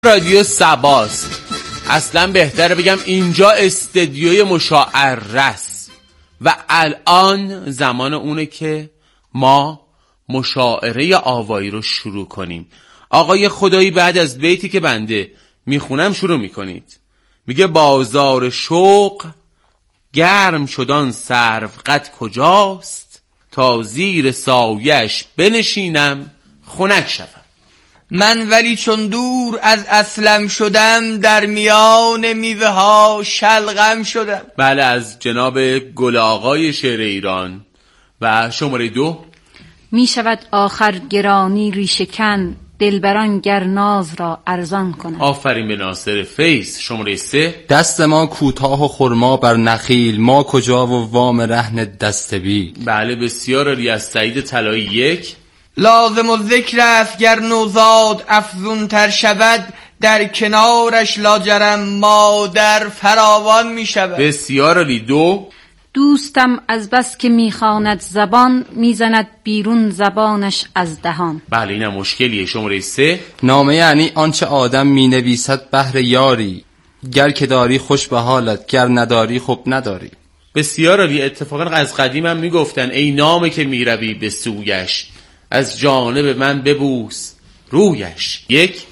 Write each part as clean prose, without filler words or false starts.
رادیو سباست. اصلا بهتره بگم اینجا استدیوی مشاعره است و الان زمان اونه که ما مشاعره آوایی رو شروع کنیم. آقای خدایی بعد از بیتی که بنده میخونم شروع میکنید. میگه بازار شوق گرم شدان سرو قد کجاست، تا زیر سایش بنشینم خنک شدم. من ولی چون دور از اصلم شدم، در میان میوه ها شلغم شدم. بله، از جناب گل آقای شعر ایران. و شماره 2 می شود آخر گرانی ریشه‌کن، دلبران گر ناز را ارزان کنند. آفرین به ناصر فیض. شماره 3 دست ما کوتاه و خرما بر نخیل، ما کجا و وام رهن دست بی. بله بسیار عالی. از سعید طلایی 1 لازم الذکر است گر نوزاد افزون تر شود، در کنارش لاجرم مادر فراوان می شود. بسیار عالی. 2 دوستم از بس که میخواند زبان، میزند بیرون زبانش از دهان. بله اینم مشکلیه. شماره 3 نامه یعنی آنچه آدم می نویسد بهر یاری، گر که داری خوش به حالت، گر نداری خب نداری. بسیار عالی. اتفاقا از قدیم هم میگفتن ای نامه که میروی به سویش، از جانب من ببوس رویش.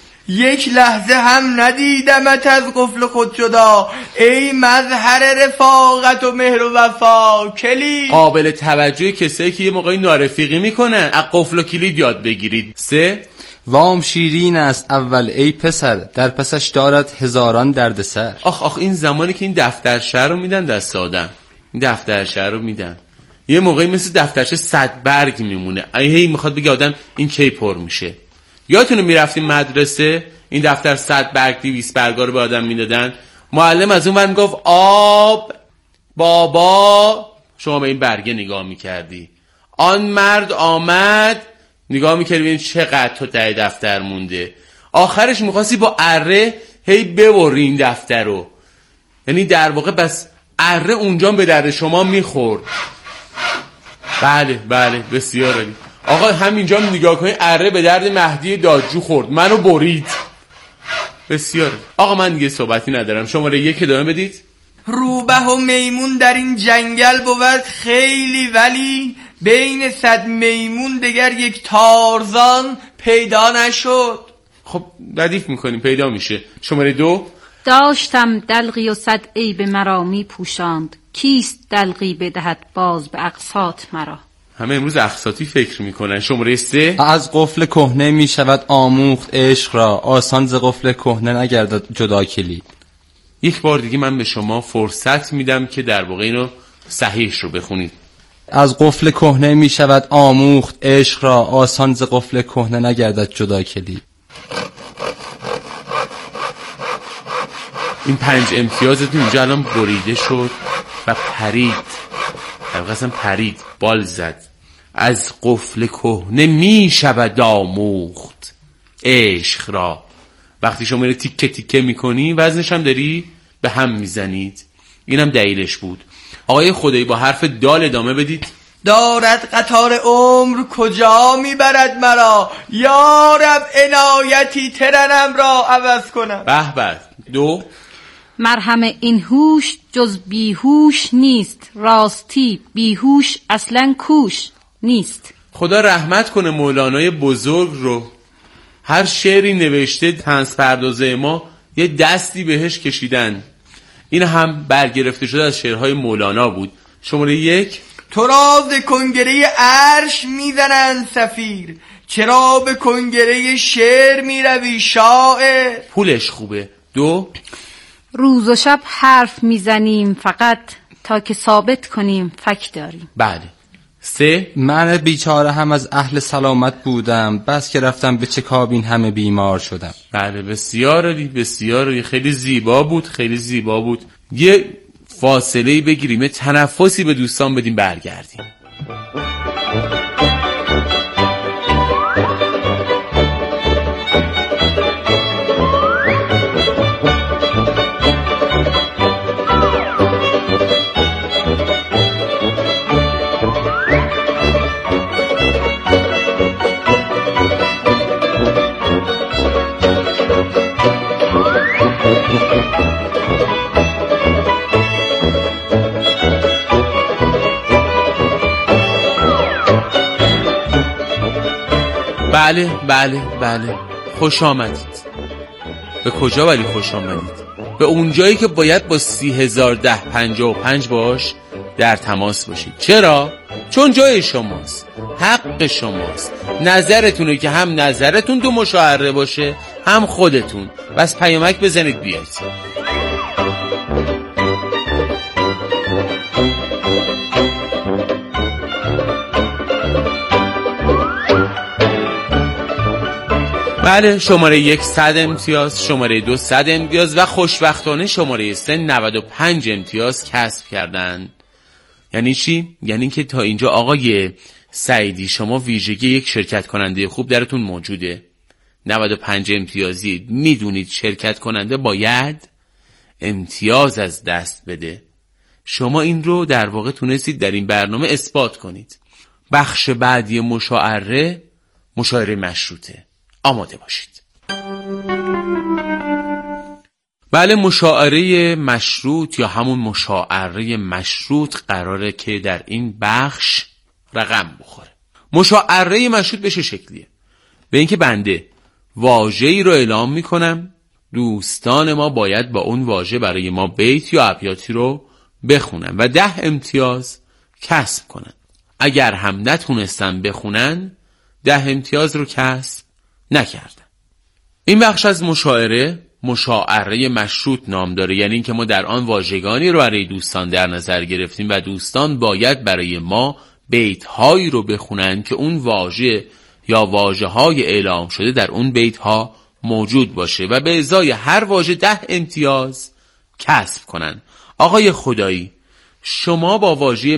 1 لحظه هم ندیدمت از قفل خود جدا، ای مظهر رفاقت و مهر و وفا کلید. قابل توجه کسایی که یه موقعی نارفیقی میکنن، از قفل و کلید یاد بگیرید. 3 وام شیرین است اول ای پسر، در پسش دارد هزاران دردسر. آخ این زمانی که این دفترچه رو میدن دست آدم، این دفترچه رو میدن یه موقعی مثل دفترچه 100 برگ میمونه، هی میخواد بگه آدم این کی پر میشه. یادتونه میرفتیم مدرسه این دفتر 100 برگ 200 برگا رو به آدم میدادن، معلم از اون ور میگفت آب بابا، شما به این برگه نگاه میکردی، آن مرد آمد نگاه میکردی ببین چقدر تو ته دفتر مونده. آخرش میخواستی با اره هی ببری این دفتر رو، یعنی در واقع بس اره اونجا به درد شما میخورد. بله بسیار عالی. آقا همینجا نگاه کنید، اره به درد مهدی دادجو خورد، منو برید. بسیار. آقا من دیگه صحبتی ندارم. شماره 1 ادامه بدید. روبه و میمون در این جنگل بود خیلی، ولی بین 100 میمون دگر یک تارزان پیدا نشد. خب ردیف میکنیم پیدا میشه. شماره 2 داشتم دلقی و 100 عیب مرا می پوشاند، کیست دلقی بدهد باز به اقساط مرا. همه امروز اقساطی فکر میکنن. شماره 3 از قفل کهنه می شود آموخت عشق را، آسان ز قفل کهنه نگردد جدا کلید. یک بار دیگه من به شما فرصت میدم که در واقع اینو صحیحش رو بخونید. از قفل کهنه می شود آموخت عشق را، آسان ز قفل کهنه نگردد جدا کلید. این 5 امتیازتون اینجا الان بریده شد و پرید، اصلا پرید، بال زد. از قفل کهنه می شود آموخت عشق را. وقتی شما اینو تیکه تیکه میکنی وزنش هم داری به هم میزنید. اینم دلیلش بود. آقای خدایی با حرف دال ادامه بدید. دارد قطار عمر کجا میبرد مرا، یا رب عنایتی ترنم را عوض کنم. به 2 مرهم این هوش جز بیهوش نیست، راستی بیهوش اصلا کوش نیست. خدا رحمت کنه مولانای بزرگ رو، هر شعری نوشته طنز پردازه ما یه دستی بهش کشیدن. این هم برگرفته شده از شعرهای مولانا بود. شماره 1 تو را ز کنگره عرش میزنند صفیر، چرا به کنگره شعر میروی شاعر. پولش خوبه. 2 روز و شب حرف میزنیم فقط، تا که ثابت کنیم فک داریم. بله. 3 من بیچاره هم از اهل سلامت بودم، بس که رفتم به چکاب این همه بیمار شدم. بله بسیار عالی، بسیار عالی. خیلی زیبا بود، خیلی زیبا بود. یه فاصله بگیریم، یه تنفسی به دوستان بدیم، برگردیم. بله بله بله، خوش آمدید. به کجا ولی خوش آمدید؟ به اون جایی که باید با 30,1055 باش در تماس باشید. چرا؟ چون جای شماست، حق شماست، نظرتونه که هم نظرتون تو مشاعره باشه هم خودتون. بس پیامک بزنید بیاید. بله، شماره 1 100 امتیاز، شماره 2 100 امتیاز و خوشبختانه شماره 3 95 امتیاز کسب کردن. یعنی چی؟ یعنی که تا اینجا آقای سعیدی شما ویژگی یک شرکت کننده خوب درتون موجوده. 95 امتیازی. میدونید شرکت کننده باید امتیاز از دست بده. شما این رو در واقع تونستید در این برنامه اثبات کنید. بخش بعدی مشاعره مشروطه. آماده باشید. بله، مشاعره مشروط یا همون مشاعره مشروط قراره که در این بخش رقم بخوره. مشاعره مشروط بشه شکلیه. به اینکه بنده واژه‌ای رو اعلام میکنم، دوستان ما باید با اون واژه برای ما بیت یا ابیاتی رو بخونن و 10 امتیاز کسب کنن. اگر هم نتونستن بخونن 10 امتیاز رو کسب نکردن. این بخش از مشاعره مشروط نام داره، یعنی اینکه ما در آن واژگانی رو برای دوستان در نظر گرفتیم و دوستان باید برای ما بیت هایی رو بخونن که اون واژه یا واژه های اعلام شده در اون بیت ها موجود باشه و به ازای هر واژه 10 امتیاز کسب کنن. آقای خدایی، شما با واژه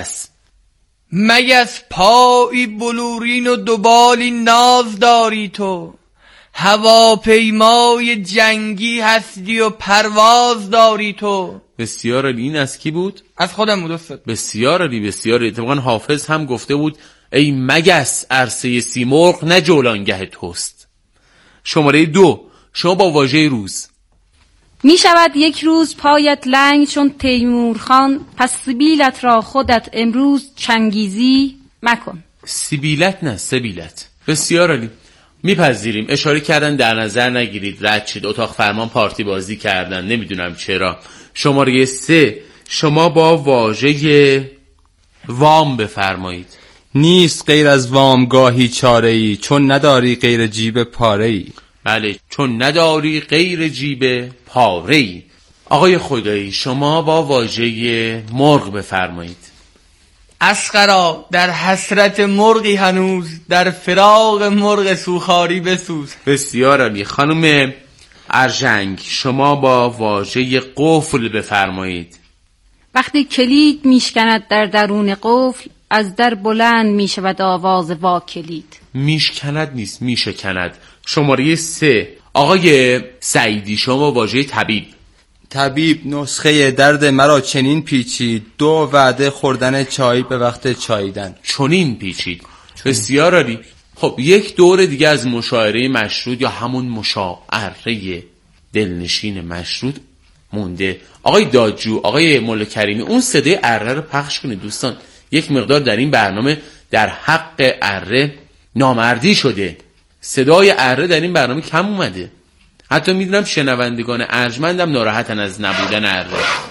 مگس پایی بلورین و دوبالی ناز داری تو، هواپیمای جنگی هستی و پرواز داری تو. بسیار عالی. این از کی بود؟ از خودم بود استاد. بسیار عالی، بسیار عالی. اتفاقا حافظ هم گفته بود ای مگس عرصه سیمرغ نه جولانگه توست. شماره 2، شما با واژه روز. می شود یک روز پایت لنگ چون تیمور خان، پس سبیلت را خودت امروز چنگیزی مکن. سبیلت نه، سبیلت. بسیار عالی، میپذیریم. اشاره کردن در نظر نگیرید، رد شید. اتاق فرمان پارتی بازی کردن، نمیدونم چرا. شماره 3، شما با واژه وام بفرمایید. نیست غیر از وامگاهی چاره‌ای، چون نداری غیر جیب پاره‌ای. بله، چون نداری غیر جیب پاره‌ای. آقای خدایی، شما با واژه مرغ بفرمایید. اسقرا در حسرت مرغی هنوز، در فراق مرغ سوخاری بسوز. بسیار عالی. خانم ارژنگ، شما با واژه قفل بفرمایید. وقتی کلید میشکند در درون قفل، از در بلند میشود آواز وا کلید. میشکند نیست، میشکند. شماره 3، آقای سعیدی، شما با واژه طبیب. نسخه درد مرا چنین پیچید، 2 وعده خوردن چای به وقت چاییدن. چنین پیچید. بسیار عالی. خب یک دور دیگه از مشاعره مشروط یا همون مشاعره دلنشین مشروط مونده. آقای دادجو، آقای مولا کریمی، اون صدای اره رو پخش کنید دوستان. یک مقدار در این برنامه در حق اره نامردی شده. صدای اره در این برنامه کم اومده. حتی میدونم شنوندگان ارجمندم ناراحتن از نبودن اره.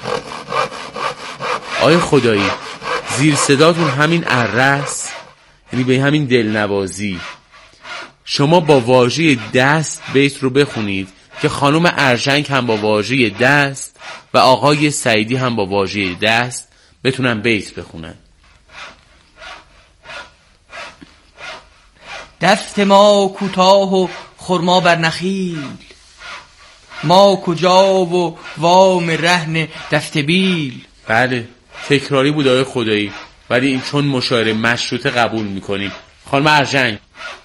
آقای خدایی، زیر صداتون همین اره است، یعنی به همین دلنوازی. شما با واژه دست بیت رو بخونید که خانم ارژنگ هم با واژه دست و آقای سعیدی هم با واژه دست بتونن بیت بخونن. دست ما کوتاه و خرما بر نخیل، ما کجا و وام رهن دست بیل. بله، تکراری بود آقای خدایی، ولی این چون مشاعره مشروطه قبول میکنیم. خانم ارژنگ.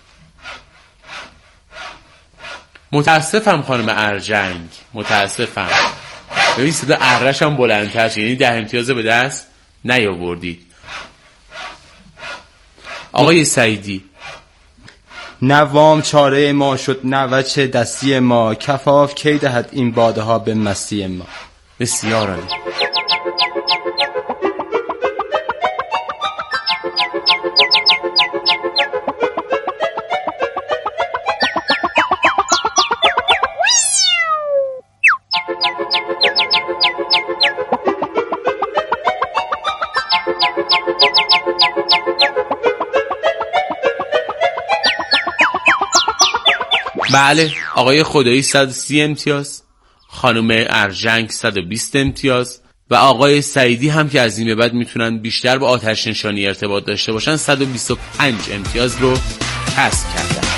متاسفم خانم ارژنگ، متاسفم. ببین صدا ارش هم بلندتر شد، یعنی 10 امتیاز به دست نیاوردید. آقای سعیدی. نه وام چاره ما شد نه وجه دستی ما، کفاف کی دهد این باده ها به مستی ما. بسیار عالی. بله، آقای خدایی 130 امتیاز، خانم ارژنگ 120 امتیاز و آقای سعیدی هم که از این به بعد میتونن بیشتر با آتش نشانی ارتباط داشته باشن 125 امتیاز رو کسب کردن.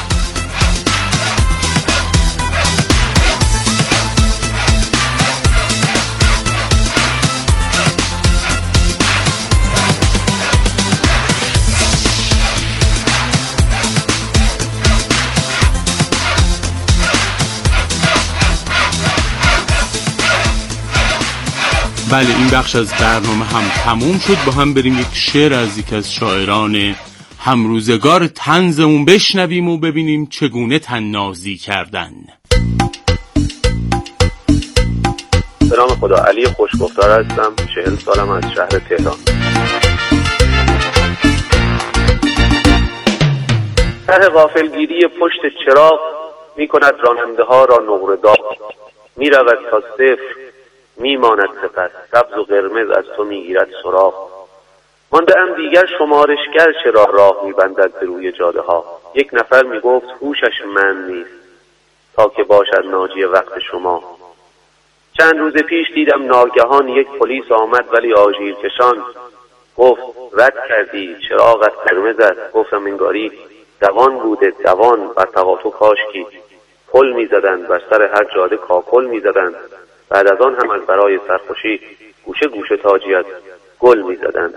بله، این بخش از برنامه هم تموم شد. با هم بریم یک شعر از یک از شاعران همروزگار طنزمون بشنویم و ببینیم چگونه طنازی کردن. به نام خدا. علی خوشگفتار هستم، 40 سالم، از شهر تهران. طرح غافلگیری پشت چراغ می کند راننده ها را نقره دار، می رود تا صفر، می ماند سپس سبز و قرمز از تو می گیرد سراغ. مانده ام دیگر شمارشگر چرا راه می بندد به روی جاده ها. یک نفر می گفت هوشش من نیست تا که باشد ناجی وقت شما. چند روز پیش دیدم ناگهان یک پلیس آمد ولی آژیر کشان. گفت رد کردی، چراغت قرمز است. گفتم انگاری دوان بوده، دوان بر تقاطع کاشکی. پل می زدند، بر سر هر جاده کاکل می زدند. بعد از آن هم از برای سرخوشی گوشه گوشه تاجیت گل می زدند.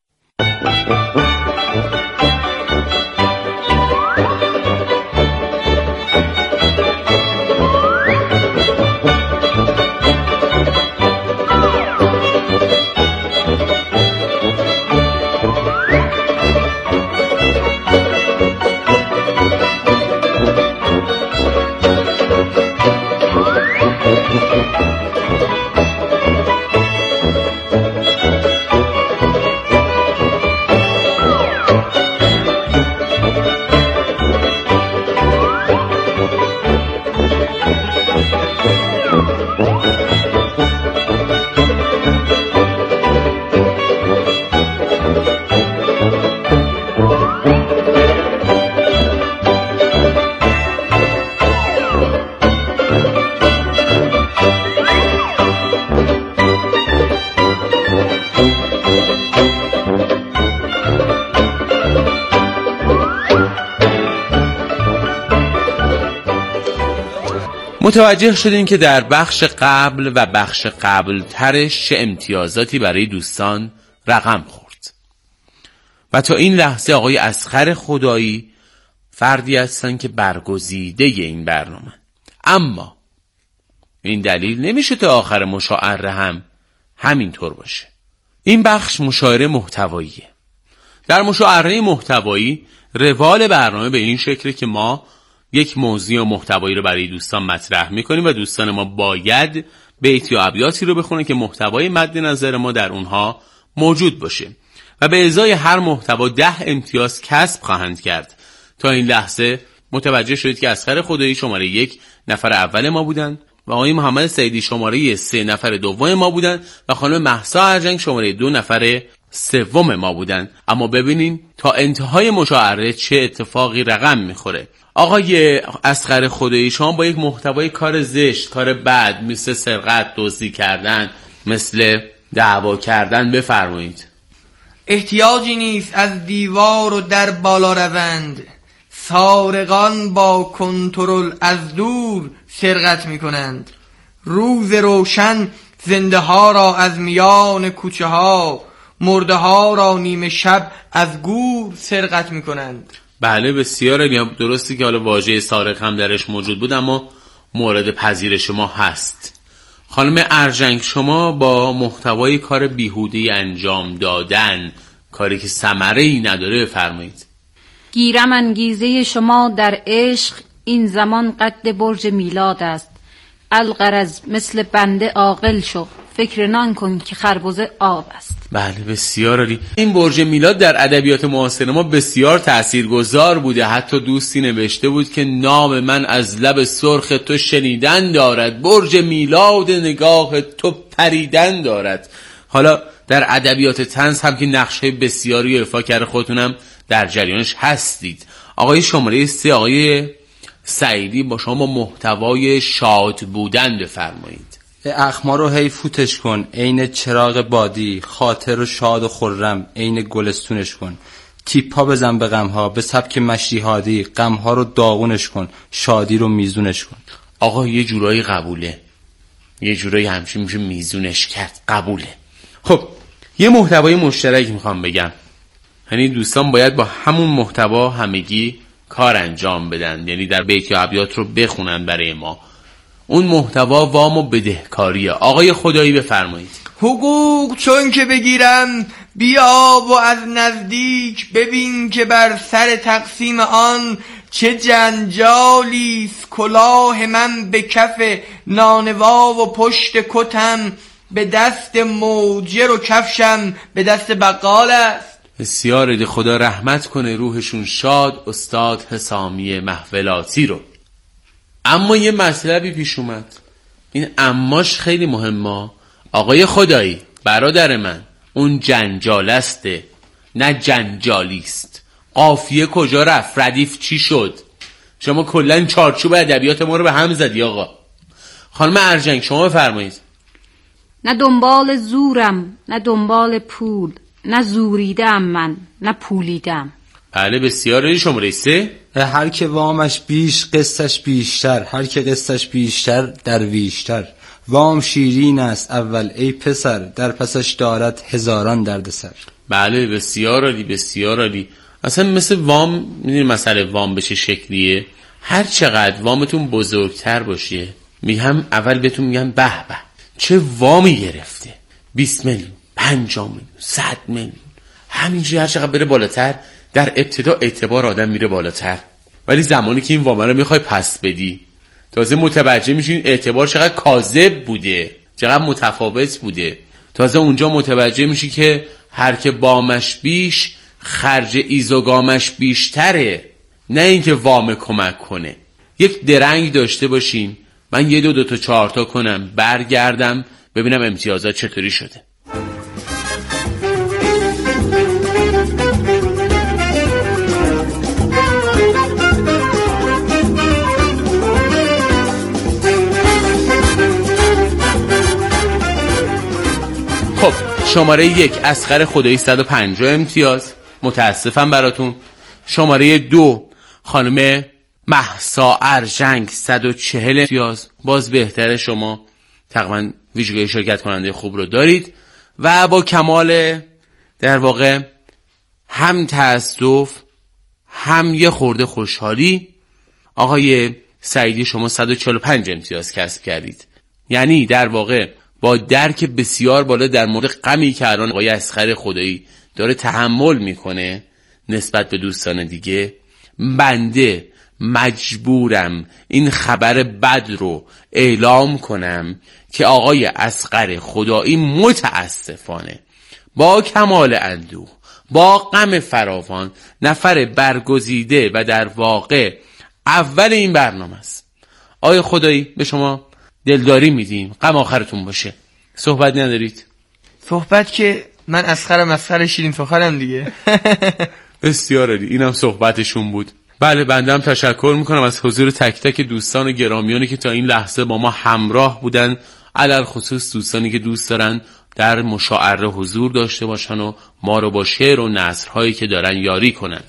متوجه شدیم که در بخش قبل و بخش قبل ترش چه امتیازاتی برای دوستان رقم خورد و تا این لحظه آقای اصغر خدایی فردی هستن که برگزیده این برنامه. اما این دلیل نمیشه تا آخر مشاعره هم همینطور باشه. این بخش مشاعره محتواییه. در مشاعره محتوایی روال برنامه به این شکله که ما یک موضوع محتوایی رو برای دوستان مطرح میکنیم و دوستان ما باید بیت یا ابیاتی رو بخونن که محتوای مد نظر ما در اونها موجود باشه و به ازای هر محتوا 10 امتیاز کسب خواهند کرد. تا این لحظه متوجه شدید که اصغر خدایی شماره 1 نفر اول ما بودن و آقای محمد سعیدی شماره 3 نفر دوم ما بودن و خانم مهسا ارژنگ شماره 2 نفر سوم ما بودن. اما ببینین تا انتهای مشاعره چه اتفاقی رقم میخوره. آقای اصغر خدایی شما با یک محتوای کار زشت، کار بد مثل سرقت، دزدی کردن، مثل دعوا کردن بفرمایید. احتیاجی نیست از دیوار و در بالا روند، سارقان با کنترل از دور سرقت می کنند. روز روشن زنده ها را از میان کوچه ها، مرده ها را نیمه شب از گور سرقت می کنند. بله بسیار درستی که حالا واژه سارق هم درش موجود بود اما مورد پذیرش ما هست. خانم ارژنگ شما با محتوای کار بیهوده‌ای انجام دادن، کاری که ثمره‌ای نداره بفرمایید. گیرم انگیزه شما در عشق، این زمان قد برج میلاد است. الغرض مثل بنده عاقل شو، فکر نان کن که خربزه آب است. بله بسیار عالی. این برج میلاد در ادبیات معاصر ما بسیار تاثیرگذار بوده. حتی دوستی نوشته بود که نام من از لب سرخ تو شنیدن دارد، برج میلاد نگاه تو پریدن دارد. حالا در ادبیات طنز هم که نقشه بسیاری ایفا کرده خودتونم در جریانش هستید. آقای شماره 3 آقای سعیدی با شما محتوای شاد بودن بفرمایید. اخما رو هی فوتش کن، عین چراغ بادی، خاطر رو شاد و خرم عین گلستونش کن. تیپا بزن به غمها، به سبک مشتی هادی، غمها رو داغونش کن، شادی رو میزونش کن. آقا یه جورایی قبوله، یه جورایی همچین میشه میزونش کرد، قبوله. خب یه محتوای مشترک میخوام بگم، یعنی دوستان باید با همون محتوا همگی کار انجام بدن، یعنی در بیت یا ابیات رو بخونن برای ما. اون محتوا وام و بدهکاریه. آقای خدایی بفرمایید. حقوق چون که بگیرم بیا و از نزدیک ببین که بر سر تقسیم آن چه جنجالیست. کلاه من به کف نانوا و پشت کتم به دست موجر و کفشم به دست بقال است. بسیار خدا رحمت کنه روحشون شاد استاد حسامی محولاتی رو. اما یه مطلبی پیش اومد، این اماش خیلی مهمه. آقای خدایی برادر من، اون جنجالسته نه جنجالیست. قافیه کجا رفت؟ ردیف چی شد؟ شما کلن چارچوب ادبیات ما رو به هم زدی آقا. خانم ارجنگ شما بفرمایید. نه دنبال زورم نه دنبال پول، نه زوریدم من نه پولیدم. بله بسیار. شماره 3. هر که وامش بیش قصتش بیشتر، هر که قصتش بیشتر درویشتر. وام شیرین است اول ای پسر، در پسش دارد هزاران دردسر. بله بسیار عالی بسیار عالی. اصلا مثل وام، میدونی مسئله وام به چه شکلیه؟ هر چقدر وامتون بزرگتر باشه میگم اول بهتون میگن به به چه وامی گرفته، 20 میلیون 50 میلیون 100 میلیون، همینجوری هر چقدر بره بالاتر در ابتدا اعتبار آدم میره بالاتر، ولی زمانی که این وام رو میخوای پس بدی تازه متوجه میشین اعتبار چقدر کاذب بوده، چقدر متفاوت بوده. تازه اونجا متوجه میشی که هر که بامش بیش خرج ایزوگامش بیشتره، نه اینکه وام کمک کنه. یک درنگ داشته باشین، من 1 2 تا 4 تا کنم برگردم ببینم امتیازات چطوری شده. خب شماره 1 اصغر خدایی 150 امتیاز، متاسفم براتون. شماره 2 خانم مهسا ارجنگ 140 امتیاز، باز بهتره، شما تقریبا ویژگی شرکت کننده خوب رو دارید و با کمال در واقع هم تأسف هم یه خورده خوشحالی آقای سعیدی شما 145 امتیاز کسب کردید. یعنی در واقع با درک بسیار بالا در مورد غمی که الان آقای اصغر خدایی داره تحمل میکنه نسبت به دوستان دیگه، بنده مجبورم این خبر بد رو اعلام کنم که آقای اصغر خدایی متاسفانه با کمال اندوه، با غم فراوان، نفر برگزیده و در واقع اول این برنامه است. آقای خدایی به شما دلداری میدیم، غم آخرتون باشه. صحبت ندارید؟ صحبت که من اصغر شیرین سخنم دیگه. بسیار عالی، اینم صحبتشون بود. بله بنده هم تشکر میکنم از حضور تک تک دوستان گرامیانی که تا این لحظه با ما همراه بودن، علل خصوص دوستانی که دوست دارن در مشاعره حضور داشته باشن و ما رو با شعر و نثرهایی که دارن یاری کنن.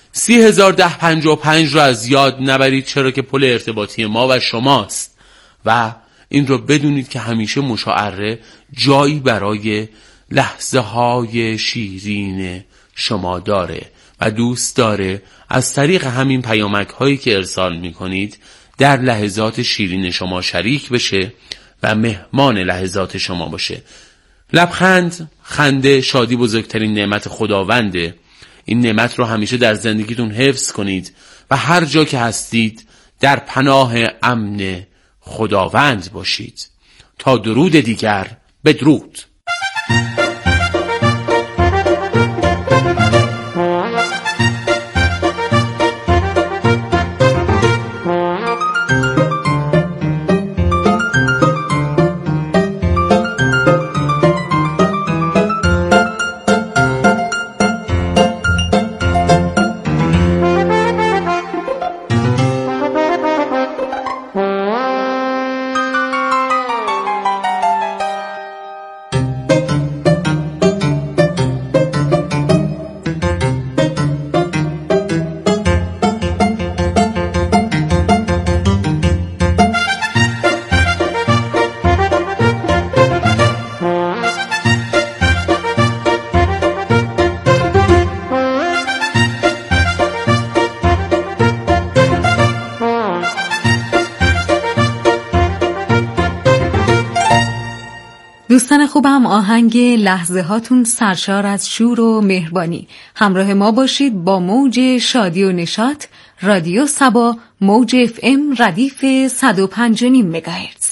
30,1055 رو از یاد نبرید، چرا که پل ارتباطی ما و شماست و این رو بدونید که همیشه مشاعره جایی برای لحظه های شیرین شما داره و دوست داره از طریق همین پیامک هایی که ارسال میکنید در لحظات شیرین شما شریک بشه و مهمان لحظات شما باشه. لبخند، خنده، شادی بزرگترین نعمت خداونده. این نعمت رو همیشه در زندگیتون حفظ کنید و هر جا که هستید در پناه امن خداوند باشید. تا درود دیگر، بدرود. دوستان خوبم، آهنگ لحظه هاتون سرشار از شور و مهربانی. همراه ما باشید با موج شادی و نشاط رادیو صبا، موج FM ردیف 105.5 مگاهرتز.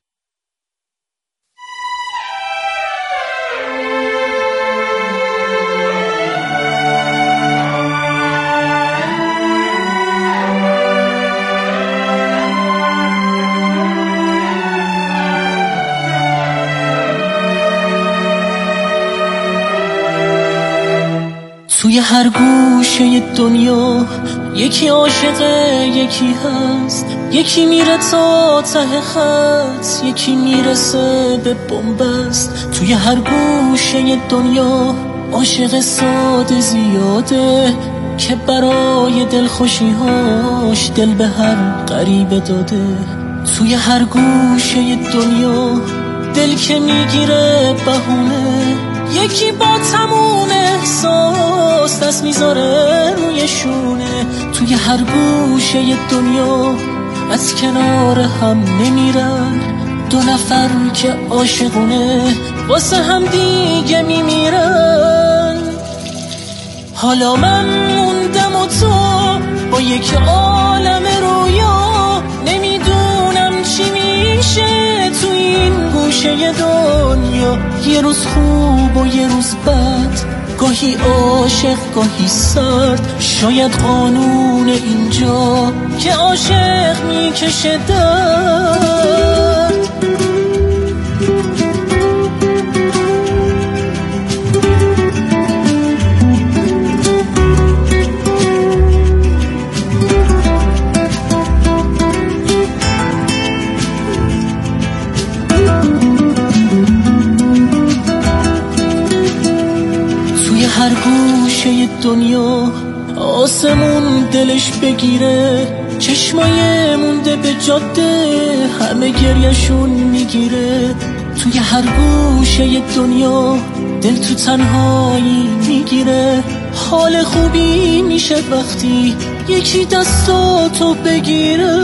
توی هر گوشه دنیا یکی عاشقه، یکی هست، یکی میره تا ته خط، یکی میرسه به بنبست. توی هر گوشه دنیا عاشق ساده زیاده که برای دلخوشی‌هاش دل به هر غریبه داده. توی هر گوشه دنیا دل که میگیره بهونه، یکی با تموم احساس دست میذاره روی شونه. توی هر گوشه دنیا از کنار هم نمیرن، دو نفر که عاشقونه واسه هم دیگه میمیرن. حالا من موندم و تو با یک عالم رویا، نمیدونم چی میشه تو این گوشه دنیا. یه روز خوب و یه روز بد، گاهی عاشق گاهی سرد، شاید قانون اینجا که عاشق میکشه درد. هر گوشه دنیا آسمون دلش بگیره، چشمای مونده به جاده همه گریهشون میگیره. توی هر گوشه دنیا دل تو تنهایی میگیره، حال خوبی میشه وقتی یکی دستاتو بگیره.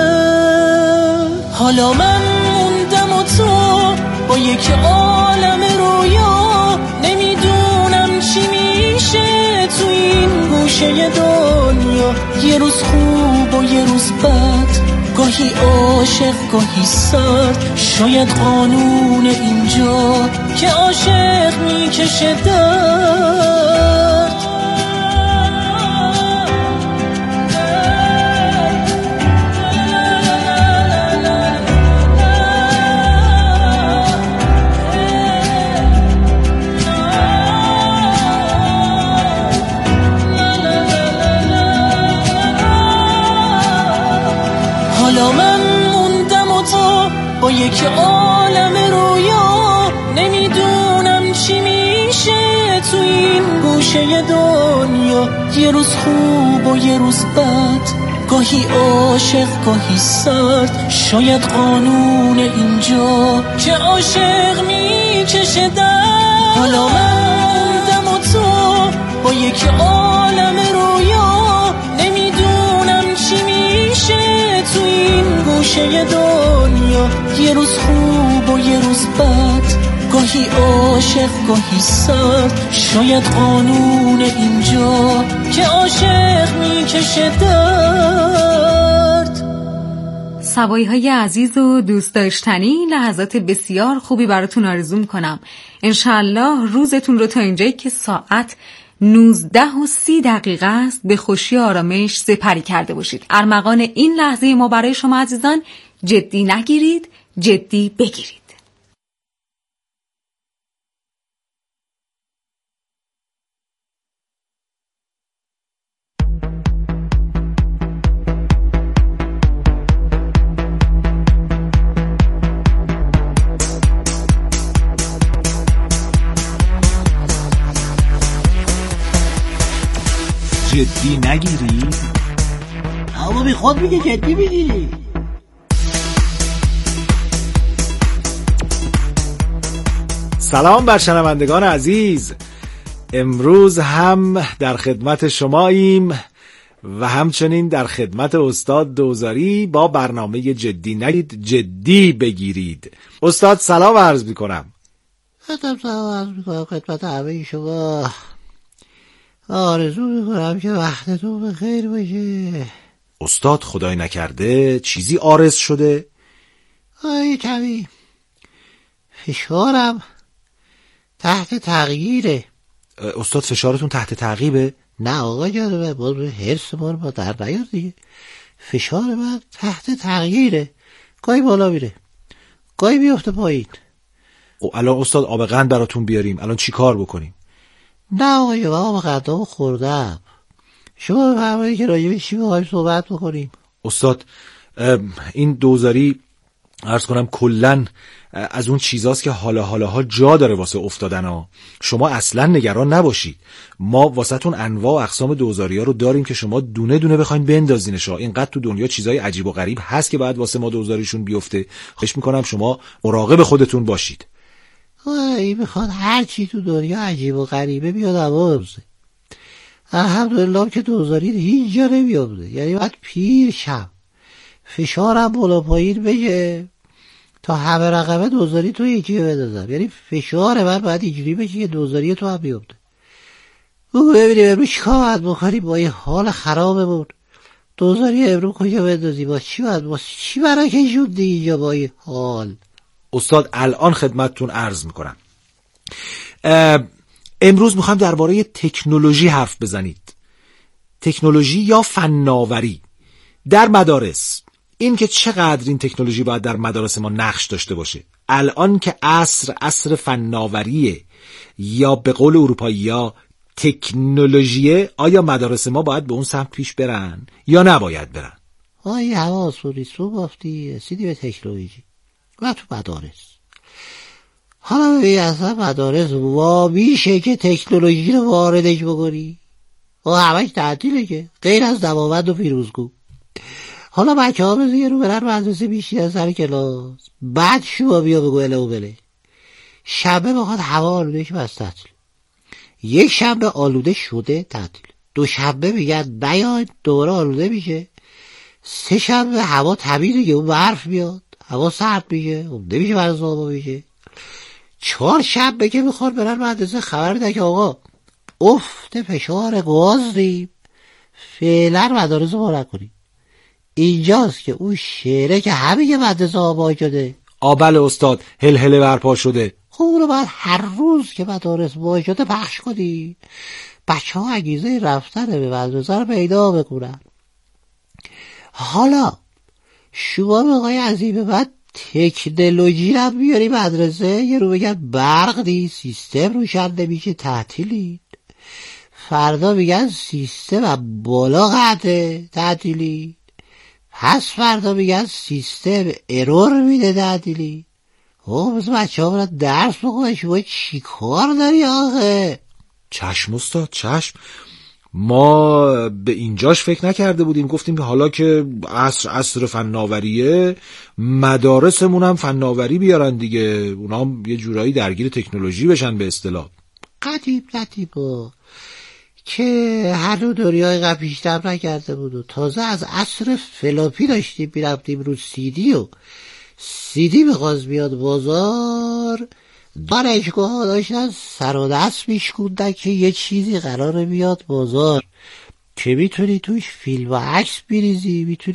حالا من موندم و تو با یک عالم رویا، نمیدونم چی میشه تو این گوشه دنیا. یه روز خوب و یه روز بد، گاهی عاشق گاهی سرد، شاید قانون اینجا که عاشق میکشه درد. حالا من موندم و تو با یک عالم رویا، نمیدونم چی میشه تو این گوشه دنیا. یه روز خوب و یه روز بد، گاهی عاشق گاهی سرد، شاید قانون اینجا که عاشق میکشه درد. حالا من موندم و تو با یک عالم رویا، نمیدونم چی میشه تو این گوشه دنیا. یه روز خوب و یه روز بد، گاهی عاشق گاهی سرد، شاید قانون اینجا که عاشق میکشه درد. سوایی های عزیز و دوست داشتنی، لحظات بسیار خوبی براتون آرزو میکنم. انشالله روزتون رو تا اینجایی که ساعت 19:30 است به خوشی آرامش سپری کرده باشید. ارمغان این لحظه ما برای شما عزیزان، جدی نگیرید، جدی بگیرید. جدی نگیری؟ اما بی خود میگه جدی بگیری. سلام بر شنوندگان عزیز، امروز هم در خدمت شماییم و همچنین در خدمت استاد دوزاری با برنامه جدی نگیرید جدی بگیرید. استاد سلام عرض میکنم. ادب سلام عرض میکنم خدمت همه شما. آرزو میکنم که وقتتون بخیر باشه. استاد خدای نکرده چیزی عارض شده؟ کمی فشارم تحت تغییره. استاد فشارتون تحت تعقیبه؟ نه آقا جانبه، باز حرس ما رو با در نیار دیگه. فشار من تحت تغییره، گاهی بالا میره گاهی بیفته پایین. الان استاد آب قند براتون بیاریم، الان چی کار بکنیم؟ نه آقا جانبه، آب قندامو خوردم. شما بفرمایید که راجع به چی می‌خوایم صحبت بکنیم؟ استاد این دوزاری عرض کنم کلن از اون چیزاست که حالاها جا داره واسه افتادن ها. شما اصلا نگران نباشید، ما واسه تون انواع و اقسام دوزاری ها رو داریم که شما دونه دونه بخواین بندازینش ها. اینقدر تو دنیا چیزای عجیب و غریب هست که بعد واسه ما دوزاریشون بیفته. خواهش میکنم شما مراقب خودتون باشید. این میخواد هر چی تو دنیا عجیب و غریبه بیاد عوضه. الحمدلله که دوزاری هیچ جا نمیافته. یعنی باید پیر شم فشارم بالا پایین بشه تا همه رقمه دوزاری تو یکی بدازم. یعنی فشار من باید اینجوری بشه که دوزاری تو هم بیفته. ببینیم امروز چیکار باید بکنیم با این حال خرابمون. دوزاری امروز کجا بندازیم؟ با چی برای که شدی اینجا با این حال؟ استاد الان خدمتتون عرض میکنم. امروز میخوایم درباره تکنولوژی حرف بزنید. تکنولوژی یا فناوری در مدارس. این که چقدر این تکنولوژی باید در مدارس ما نقش داشته باشه. الان که عصر فناوریه یا به قول اروپایی‌ها تکنولوژیه، آیا مدارس ما باید به اون سمت پیش برن یا نباید برن؟ آیا حواس بودی تو گفتی رسیدی به تکنولوژی و تو مدارس. حالا ببین اصلا مدارس میشه که تکنولوژی رو واردش بکنی و همش تعطیله که غیر از دماوند و پیروزگو. حالا بچه ها بزنی رو برن مدرسه بیشتر سر کلاس، بعد شما بیا بگو اله و بله. شنبه بخواد هوا آلوده شه بس تعطیل. یک شنبه آلوده شده تعطیل. دو شنبه میگن نیاید دوباره آلوده میشه. سه شنبه هوا تمیزه که اون برف بیاد، هوا سرد میشه، نمیشه برای صحبا میشه. چهار شنبه که میخواد برن مدرسه خبر میده که آقا افت فشار گاز دیم، فعلا مدارس رو بارک کنیم. اینجاست که اون شعره که همه مدرسه آبا شده. بله استاد، هلهله برپا شده. خب اونو باید هر روز که مدارس باز شده پخش کنی، بچه ها انگیزه رفتن به مدرسه رو پیدا بکنن. حالا شما میخوای از این به بعد تکنولوژی رو بیاری مدرسه، یه رو بگن برق نیست، سیستم روشن نمیشه تعطیلی. فردا میگن سیستم بالا قطعه تعطیلی. پس فردا میگن سیستم ارور میده تعطیلی. بس بچه ها برن درس بکنن. شما چی کار داری آخه؟ چشم استاد چشم. ما به اینجاش فکر نکرده بودیم. گفتیم که حالا که عصر فناوریه مدارسمون هم فناوری بیارن دیگه، اونا هم یه جورایی درگیر تکنولوژی بشن به اصطلاح. قدیب که هر دو دنیای قبل پیشرفت نکرده بود و تازه از عصر فلاپی داشتیم میرفتیم رو سیدی میخواست بیاد بازار. دانشگاه ها داشتن سر و دست میشکوندن که یه چیزی قراره بیاد بازار که میتونی توش فیلم و عکس بریزی، میتونی